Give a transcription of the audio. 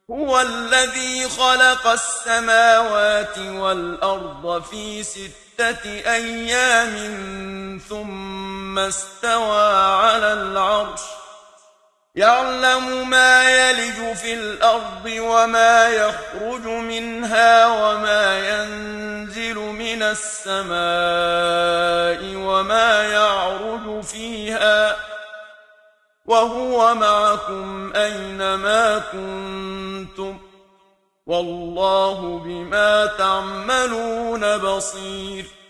هو الذي خلق السماوات والأرض في 6 أيام ثم استوى على العرش يعلم ما يلج في الأرض وما يخرج منها وما ينزل من السماء وما يعرج فيها وهو معكم أينما كنتم والله بما تعملون بصير